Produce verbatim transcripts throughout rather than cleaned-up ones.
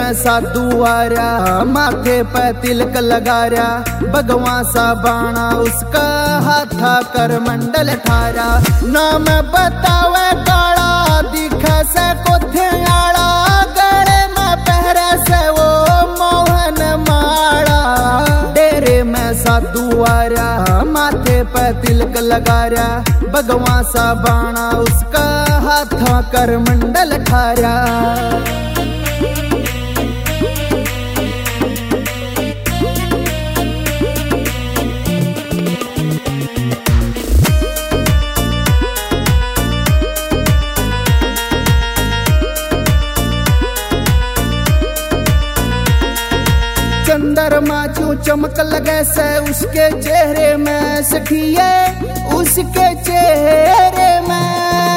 में साधु आर्या, माथे पे तिलक लगा रहा, भगवान सा बाणा उसका हाथा कर मंडल ठारा। नाम बतावे काला, दिखे से कोथियाला, गले में पहरे से वो मोहन माला। डेरे में साधु आर्या, माथे पे तिलक लगा रहा, भगवान सा बाणा उसका हाथा कर मंडल ठारा। चंद्रमा चू चमक लगे से उसके चेहरे में सखिए, उसके चेहरे में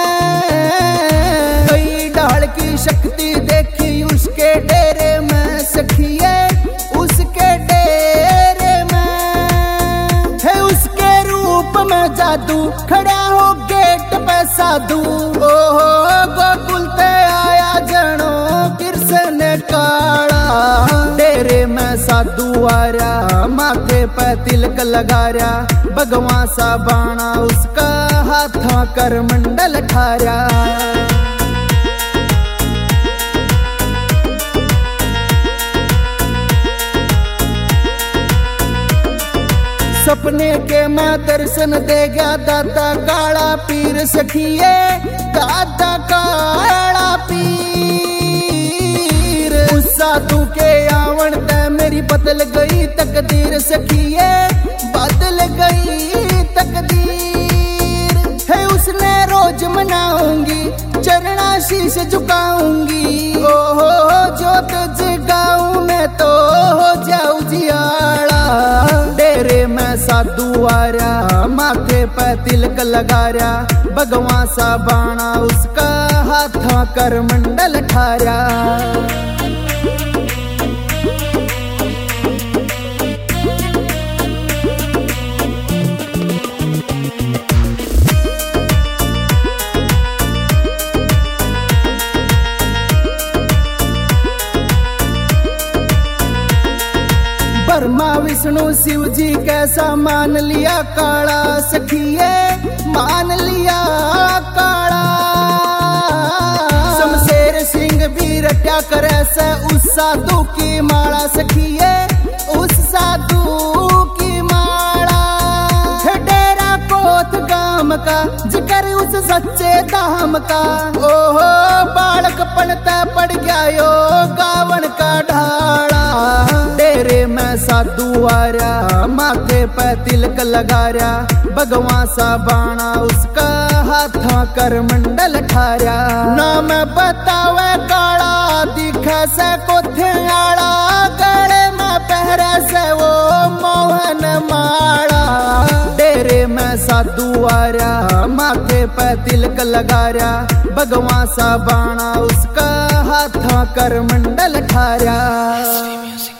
कई ढाल की शक्ति देखी उसके डेरे में सखिए, उसके डेरे में है उसके रूप में जादू, खड़ा हो गेट पे साधु। ओहो गोकुल ते आया जनो कृष्ण काला। डेरे में साधु आर्या, माथे पे तिलक लगा रहा, भगवान सा बाणा उसका हाथा कर मंडल ठारा। सपने के मैं दर्शन दे गया दादा काला पीर सखिए, दादा काला पीर। उस साधु के आवण ते मेरी बदल गई तकदीर सखिए, बदल गई तकदीर। है उसने रोज मनाऊंगी, चरणा शीश झुकाऊंगी। ओहो जोत जगाऊं मैं तो हो जाऊं जियाला। डेरे में साधु आर्या, माथे पे तिलक लगा रहा, भगवान सा बाणा उसका हाथा कर मंडल ठारा। ब्रह्मा विष्णु शिव जी कैसा मान लिया काला सखिए, मान लिया काला। शमशेर सिंह भी रट्या करे से उस साधु की माला सखिए, उस साधु की माला। डेरा कोत गाम का जिक्र उस सच्चे धाम का। ओहो बालक पनता पड़ गया यो गावन का ढाला। डेरे में साधु आर्या, माथे पे तिलक लगा रहा, भगवान सा बाणा उसका हाथा कर मंडल ठारा। नाम बतावे काला, दिखे से कोथियाला, गले में पहरे से वो मोहन माला। डेरे में साधु आर्या, माथे पे तिलक लगा रहा, भगवान सा बाणा उसका हाथा कर मंडल ठारा।